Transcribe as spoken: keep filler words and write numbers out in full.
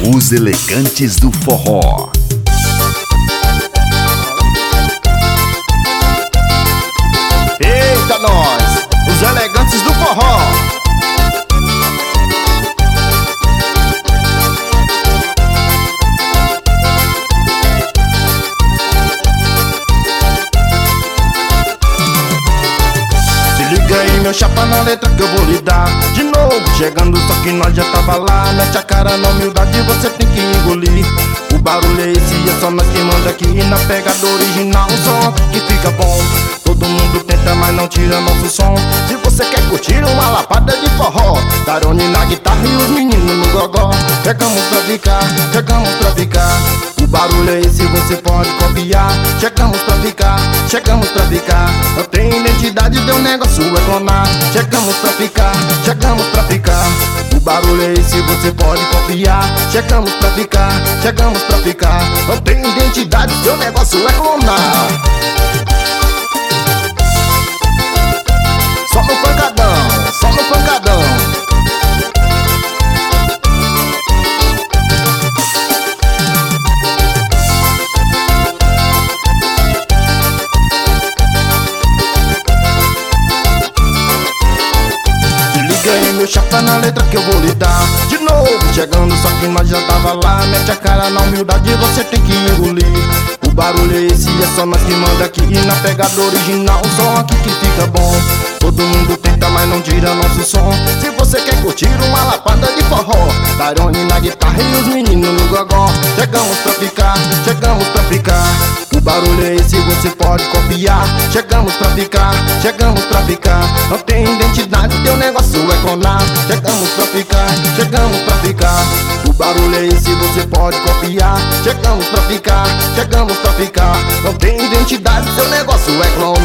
Os Elegantes do Forró. Eita nós, os Elegantes do Forró. Se liga aí meu chapa na letra que eu vou lhe dar. De novo, chegando só que nós já tava lá. Mete a cara na humildade, você tem que engolir. O barulho é esse, é só nós que manda aqui. E na pegada original, o som que fica bom. Todo mundo tenta, mas não tira nosso som. Se você quer curtir uma lapada de forró, Tarone na guitarra e os meninos no gogó. Chegamos pra ficar, chegamos pra ficar. O barulho é esse, você pode copiar. Chegamos pra ficar, chegamos pra ficar. Não tem identidade, teu negócio é clonar. Chegamos pra ficar, chegamos pra ficar. O barulho é esse, você pode copiar. Chegamos pra ficar, chegamos pra ficar. Não tem identidade, teu negócio é clonar. Só no pancadão, só no pancadão. Se liga aí meu chapa na letra que eu vou lhe dar. De novo, chegando só que nós já tava lá. Mete a cara na humildade, você tem que engolir. O barulho é esse, é só nós que manda aqui. E na pegada original, o som aqui que fica bom. Todo mundo tenta, mas não tira nosso som. Se você quer curtir uma lapada de forró, Tarone na guitarra e os meninos no gogó. Chegamos pra ficar, chegamos pra ficar. O barulho é esse, você pode copiar. Chegamos pra ficar, chegamos pra ficar. Não tem identidade, teu negócio é clonar. Chegamos pra ficar, chegamos pra ficar. O barulho é esse, você pode copiar. Chegamos pra ficar, chegamos pra ficar. Não tem identidade, teu negócio é clonar.